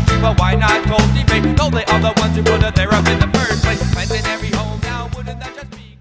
but why not cultivate? No, they are the ones who put it there up in the first place. Planting every